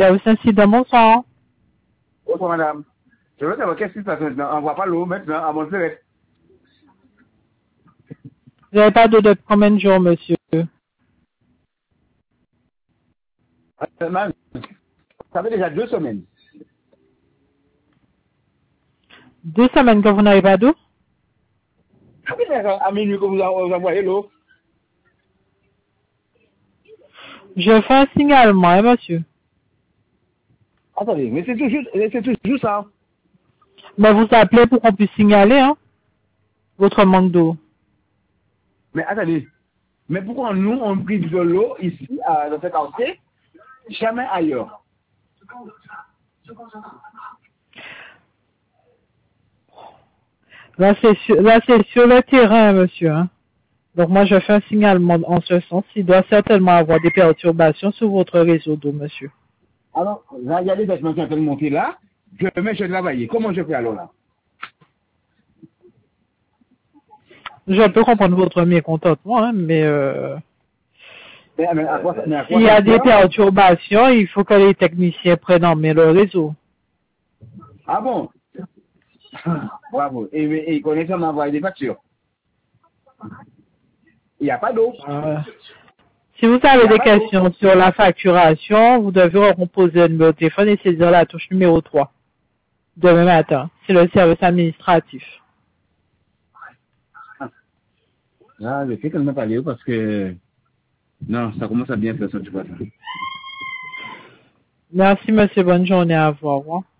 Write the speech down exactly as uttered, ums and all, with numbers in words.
Service incident, bonsoir. Bonsoir, madame. Je veux savoir qu'est-ce qui se passe maintenant. On ne voit pas l'eau maintenant à Montserrat. Vous n'avez pas d'eau depuis combien de jours, monsieur? Ça fait déjà deux semaines. Deux semaines que vous n'avez pas d'eau? Ça fait déjà à minuit que vous envoyez l'eau. Je fais un signalement, hein, monsieur. Attendez, mais c'est toujours, c'est toujours ça. Mais vous appelez pour qu'on puisse signaler, hein, votre manque d'eau. Mais attendez, mais pourquoi nous, on brise de l'eau ici, à, dans ce quartier, jamais ailleurs? Là, c'est sur, là, c'est sur le terrain, monsieur, hein. Donc, moi, je fais un signalement en ce sens. Il doit certainement avoir des perturbations sur votre réseau d'eau, monsieur. Alors, là, il y a des vêtements qui sont en train de monter là. Je mets, je travaille. Comment je fais alors là? Je peux comprendre votre mécontentement, hein, mais euh, mais, mais à quoi, mais à quoi s'il y a des sert? perturbations, il faut que les techniciens prennent en main le réseau. Ah bon? Bravo. Et, et ils connaissent comment envoyer des factures. Il n'y a pas d'eau. Euh, si vous avez des questions sur la facturation, vous devez composer le numéro de téléphone et saisir la touche numéro trois demain matin. C'est le service administratif. Ah, je sais qu'elle m'a parlé parce que... Non, ça commence à bien faire ça, tu vois ça. Merci, monsieur. Bonne journée à vous. Au revoir.